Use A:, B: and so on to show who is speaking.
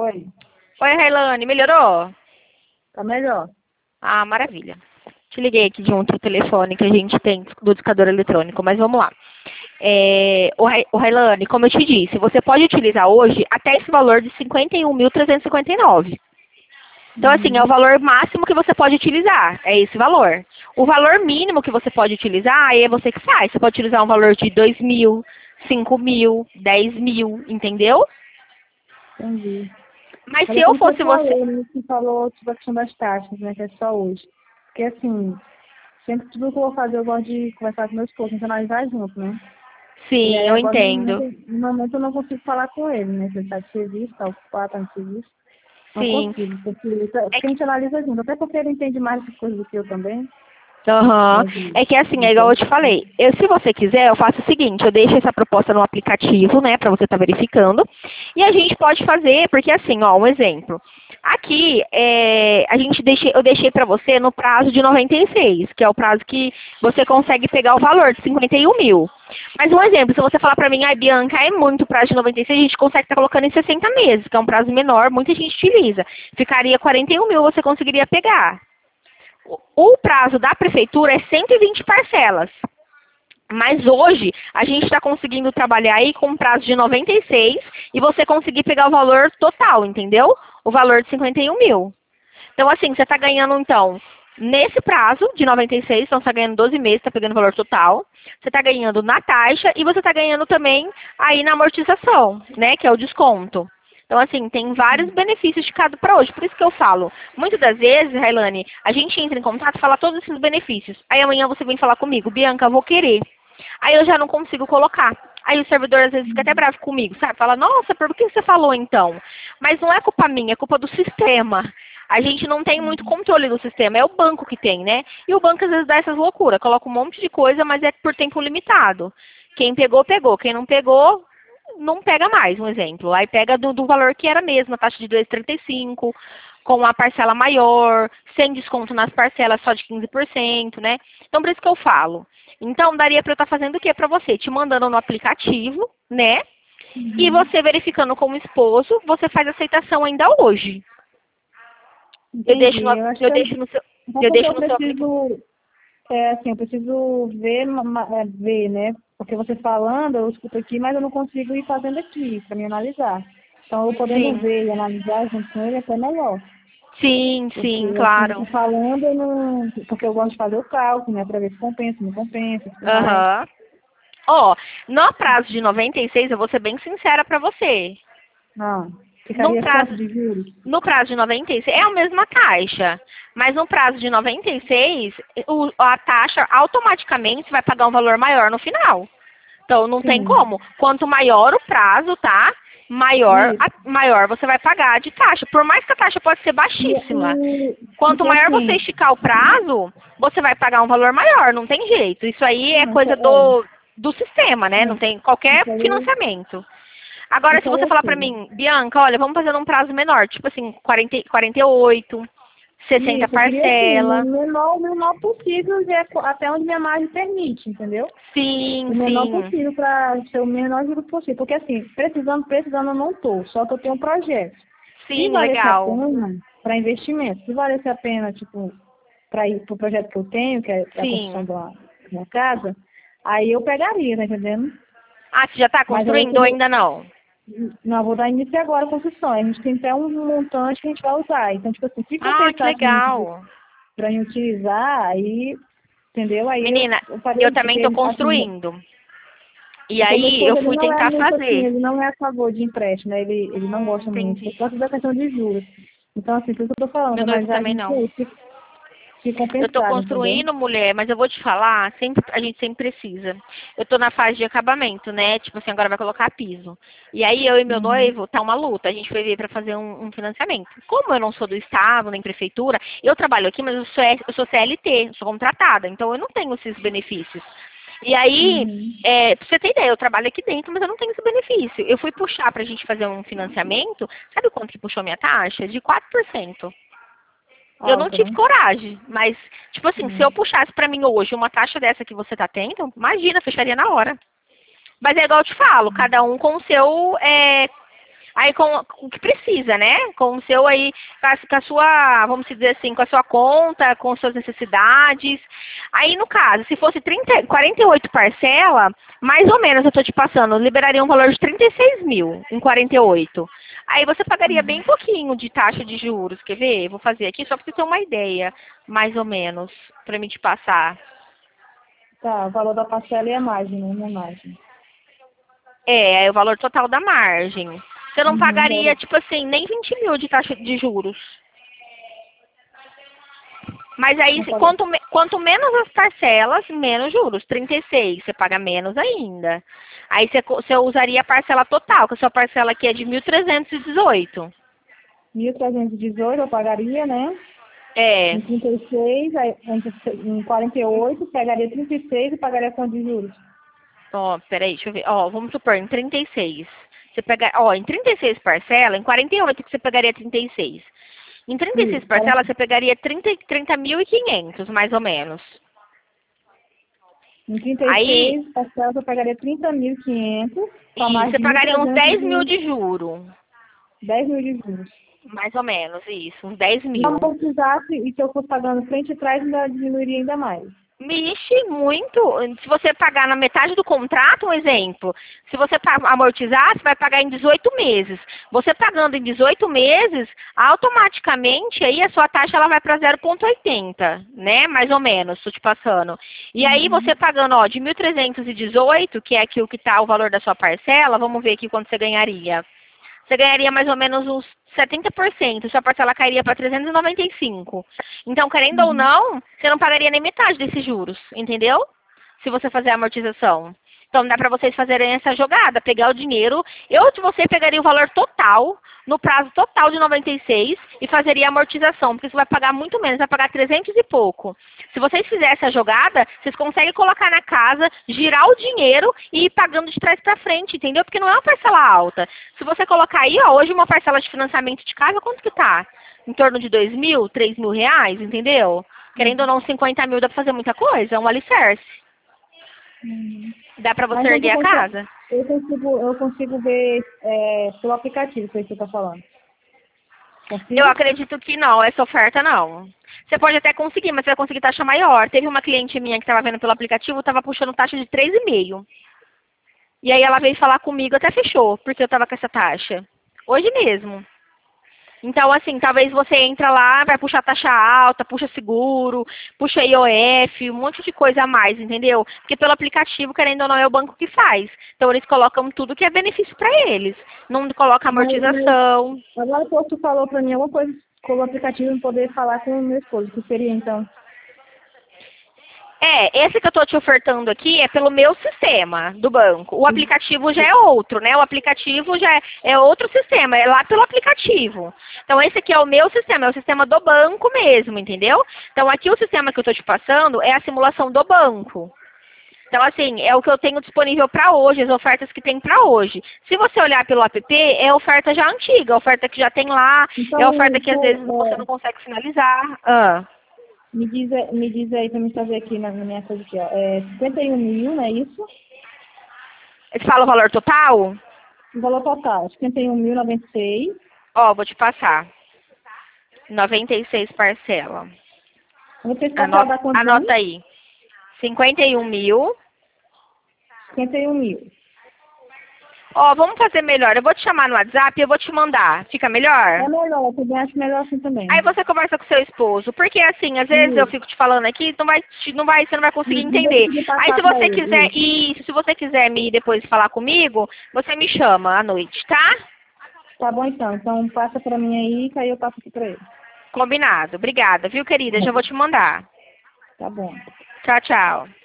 A: Oi,
B: Oi, Railane, melhorou?
A: tá melhor.
B: Ah, maravilha. Te liguei aqui de um outro telefone que a gente tem do discador eletrônico, mas vamos lá. O Railane, como eu te disse, você pode utilizar hoje até esse valor de 51.359. Então, assim, é o
A: Uhum.
B: valor máximo que você pode utilizar, é esse valor. O valor mínimo que você pode utilizar, aí é você que faz. Você pode utilizar um valor de 2.000, 5.000, 10.000, entendeu?
A: Entendi.
B: Mas
A: Mas
B: se
A: é
B: eu
A: como você
B: fosse você...
A: falou, né? Você falou sobre a questão das taxas, né? Que é só hoje. Porque assim, sempre tudo que eu vou fazer, eu gosto de conversar com meu esposo, a gente analisar junto, né? E
B: Sim,
A: aí
B: eu
A: agora
B: entendo.
A: no momento eu não consigo falar com ele, né? Se ele tá de serviço, tá ocupado, tá no serviço. Não
B: Sim.
A: consigo, porque a gente analisa junto, até porque ele entende mais essas coisas do que eu também,
B: Aham.
A: né?
B: É que assim,
A: De
B: é igual eu te
A: informação.
B: falei. Se você quiser, eu faço o seguinte, eu deixo essa proposta no aplicativo, né, pra você estar verificando. E a gente pode fazer, porque assim, ó, um exemplo. Aqui, eu deixei pra você no prazo de 96, que é o prazo que você consegue pegar o valor de 51 mil. Mas um exemplo, se você falar pra mim, ai, Bianca, é muito prazo de 96, a gente consegue estar colocando em 60 meses, que é um prazo menor, muita gente utiliza. Ficaria 41 mil, você conseguiria pegar. O prazo da prefeitura é 120 parcelas. Mas hoje a gente está conseguindo trabalhar aí com um prazo de 96 e você conseguir pegar o valor total, entendeu? O valor de 51 mil. Então, assim, você está ganhando, então, nesse prazo de 96, então você está ganhando 12 meses, está pegando o valor total. Você está ganhando na taxa e você está ganhando também aí na amortização, né? Que é o desconto. Então, assim, tem vários benefícios de cada para hoje. Por isso que eu falo. Muitas das vezes, Railane, a gente entra em contato e fala todos esses benefícios. Aí amanhã você vem falar comigo, Bianca, eu vou querer. Aí eu já não consigo colocar. Aí o servidor às vezes fica até bravo comigo, sabe? Fala, nossa, por que você falou então? Mas não é culpa minha, é culpa do sistema. A gente não tem muito controle do sistema, é o banco que tem, né? E o banco às vezes dá essas loucuras, coloca um monte de coisa, mas é por tempo limitado. Quem pegou, pegou. Quem não pegou, não pega mais, um exemplo. Aí pega do valor que era mesmo, a taxa de 2,35, com a parcela maior, sem desconto nas parcelas só de 15%, né? Então, por isso que eu falo. Então, daria para eu estar fazendo o quê para você? Te mandando no aplicativo, né? E
A: Uhum.
B: você verificando com o esposo, você faz a aceitação ainda hoje. Eu deixo
A: Entendi.
B: no,
A: Eu acho
B: eu
A: que
B: deixo no seu,
A: então,
B: eu
A: porque
B: deixo
A: eu
B: no seu aplicativo.
A: preciso, assim, eu preciso ver, ver, né? Porque você falando, eu escuto aqui, mas eu não consigo ir fazendo aqui, para me analisar. Então, eu podendo
B: Sim,
A: ver e analisar junto com ele é até melhor.
B: sim,
A: Porque,
B: sim,
A: assim,
B: claro.
A: você falando, eu não... Porque eu gosto de fazer o cálculo, né? Para ver se compensa, não compensa, tudo mais.
B: Aham. Ó, no prazo de 96, eu vou ser bem sincera para você.
A: Ah,
B: No
A: ficaria quanto
B: prazo,
A: de juros?
B: no prazo de 96, é a mesma taxa. Mas no prazo de 96, a taxa automaticamente vai pagar um valor maior no final. Então não tem
A: Sim.
B: como. Quanto maior o prazo, tá?
A: Isso.
B: Maior você vai pagar de taxa. Por mais que a taxa pode ser baixíssima. Quanto
A: Porque,
B: maior você
A: assim...
B: esticar o prazo, você vai pagar um valor maior, não tem jeito. Isso aí é
A: Não, isso
B: coisa do sistema, né? Não
A: não,
B: tem qualquer
A: isso aí,
B: financiamento. Agora, se
A: isso aí
B: você
A: eu
B: falar pra
A: sei.
B: mim, Bianca, olha, vamos fazer num prazo menor, tipo assim, 48, 60
A: Isso, eu queria assim,
B: parcela.
A: o menor possível, até onde minha margem permite, entendeu?
B: Sim,
A: O menor
B: sim.
A: possível para ser o menor juro possível. Porque assim, precisando eu não estou, só que eu tenho um projeto. Se
B: Sim,
A: valesse a
B: legal.
A: pena para investimento, se valesse a pena, tipo, para ir para o projeto que eu tenho, que é a construção
B: Sim.
A: da minha casa, aí eu pegaria, tá entendendo?
B: Ah, você já tá
A: Mas aí
B: construindo ou
A: como
B: ainda não?
A: não, vou dar início agora à construção. A gente tem até um montante que a gente vai usar. Então, tipo assim, se
B: Ah, que
A: compensasse muito
B: legal.
A: para mim utilizar, aí, entendeu? Aí
B: Menina,
A: eu faria
B: eu
A: isso,
B: também
A: porque
B: tô
A: ele, assim,
B: construindo. E
A: porque meu
B: aí eu
A: esposo, ele
B: fui
A: não é
B: tentar
A: muito assim,
B: fazer.
A: ele não é a favor de empréstimo, né? Ele não gosta muito, por
B: Entendi.
A: causa da questão de juros. Então, assim, por isso que eu tô falando,
B: Meu noivo
A: analisar
B: também
A: junto com
B: não.
A: ele, se
B: Eu tô
A: compensar, entendeu?
B: construindo, mulher, mas eu vou te falar, a gente sempre precisa. Eu tô na fase de acabamento, né? Tipo assim, agora vai colocar piso. E aí eu e meu
A: Uhum.
B: noivo, tá uma luta. A gente foi ver pra fazer um financiamento. Como eu não sou do estado, nem prefeitura, eu trabalho aqui, mas eu sou CLT, sou contratada, então eu não tenho esses benefícios. E aí,
A: Uhum.
B: pra você ter ideia, eu trabalho aqui dentro, mas eu não tenho esse benefício. Eu fui puxar pra gente fazer um financiamento, sabe quanto que puxou minha taxa? De 4%. Eu não
A: Alta,
B: tive
A: né?
B: coragem, mas, tipo assim, se
A: Uhum.
B: eu puxasse pra mim hoje uma taxa dessa que você tá tendo, imagina, fecharia na hora. Mas é igual eu te falo, cada um com o seu Aí com o que precisa, né? Com o seu aí, com a sua, vamos dizer assim, com a sua conta, com suas necessidades. Aí no caso, se fosse 48 parcela, mais ou menos eu tô te passando, liberaria um valor de 36 mil em 48. Aí você pagaria bem pouquinho de taxa de juros, quer ver? Vou fazer aqui só para você ter uma ideia, mais ou menos, para mim te passar.
A: Tá, o valor da parcela e a margem, né? Minha margem.
B: É o valor total da margem. Você não pagaria,
A: Valor.
B: tipo assim, nem 20 mil de taxa de juros. Mas aí,
A: Não paga.
B: quanto menos as parcelas, menos juros. 36, você paga menos ainda. Aí você usaria a parcela total, que a sua parcela aqui é de 1.318.
A: 1.318 eu pagaria, né?
B: É.
A: Em 36, aí, em 48, pegaria 36 e pagaria quanto de juros?
B: Ó, peraí, deixa eu ver. Ó, vamos supor, em 36. Você pega, ó, em 36 parcelas, em 48 que você pegaria 36. Em 36
A: Isso,
B: parcelas, você pegaria 30.500, mais ou menos.
A: em
B: Aí,
A: 36 parcelas eu pagaria 30.500, com a
B: isso,
A: margem
B: você
A: de
B: pagaria uns 10 mil
A: 1.300
B: de juro.
A: 10 mil de juros.
B: Mais ou menos, isso, uns 10
A: Se eu
B: mil.
A: amortizasse e se eu fosse pagando frente e trás, ainda diminuiria ainda mais.
B: Mexe muito. Se você pagar na metade do contrato, um exemplo, se você amortizar, você vai pagar em 18 meses. Você pagando em 18 meses, automaticamente aí a sua taxa ela vai para 0,80, né? Mais ou menos, estou te passando. E aí você pagando, ó, de 1.318, que é aqui o que está o valor da sua parcela, vamos ver aqui quanto você ganharia. Você ganharia mais ou menos uns 70%, sua parcela cairia para 395. Então, querendo ou não, você não pagaria nem metade desses juros, entendeu? Se você fazer a amortização. Então, dá para vocês fazerem essa jogada, pegar o dinheiro. Eu de você pegaria o valor total, no prazo total de 96 e fazeria a amortização, porque você vai pagar muito menos, vai pagar 300 e pouco. Se vocês fizerem essa jogada, vocês conseguem colocar na casa, girar o dinheiro e ir pagando de trás para frente, entendeu? Porque não é uma parcela alta. Se você colocar aí, ó, hoje uma parcela de financiamento de casa, quanto que tá? Em torno de 2 mil, 3 mil reais, entendeu? Querendo ou não, 50 mil dá para fazer muita coisa, é um alicerce. Dá pra você
A: Mas
B: erguer a casa.
A: eu consigo ver pelo aplicativo que você está falando.
B: Eu
A: Consigo?
B: acredito que não, essa oferta não. Você pode até conseguir, mas você vai conseguir taxa maior. Teve uma cliente minha que estava vendo pelo aplicativo, estava puxando taxa de 3,5. E aí ela veio falar comigo, até fechou, porque eu estava com essa taxa. Hoje mesmo. Então, assim, talvez você entra lá, vai puxar taxa alta, puxa seguro, puxa IOF, um monte de coisa a mais, entendeu? Porque pelo aplicativo, querendo ou não, é o banco que faz. Então, eles colocam tudo que é benefício para eles. Não coloca
A: Mas
B: amortização.
A: agora que você falou para mim alguma coisa com o aplicativo não poder falar com o meu esposo, que seria então?
B: Esse que eu estou te ofertando aqui é pelo meu sistema do banco. O aplicativo já é outro, né? O aplicativo já é outro sistema, é lá pelo aplicativo. Então, esse aqui é o meu sistema, é o sistema do banco mesmo, entendeu? Então, aqui o sistema que eu estou te passando é a simulação do banco. Então, assim, é o que eu tenho disponível para hoje, as ofertas que tem para hoje. Se você olhar pelo app, é oferta já antiga, a oferta que já tem lá, é a
A: Então,
B: oferta que às vezes você não consegue finalizar. Ah.
A: me diz aí para me fazer aqui na minha coisa aqui, ó. 51 mil, não é isso?
B: Você fala o valor total?
A: O valor total, 51.096.
B: Ó, vou te passar. 96 parcela.
A: Vocês parcelas dá quantos anos?
B: Anota aí. 51 mil.
A: 51 mil.
B: Ó, vamos fazer melhor. Eu vou te chamar no WhatsApp e eu vou te mandar. Fica melhor?
A: É melhor, eu também acho melhor assim também.
B: Aí você conversa com seu esposo. Porque assim, às vezes eu
A: Isso.
B: fico te falando aqui, você não vai conseguir
A: Não vou
B: entender.
A: conseguir
B: Aí
A: passar
B: se
A: para
B: você
A: ele.
B: quiser,
A: Isso.
B: isso, se você quiser me depois falar comigo, você me chama à noite, tá?
A: Tá bom então. Então passa para mim aí, que aí eu passo aqui para ele.
B: Combinado. Obrigada, viu, querida? Já vou te mandar.
A: Tá bom.
B: Tchau, tchau.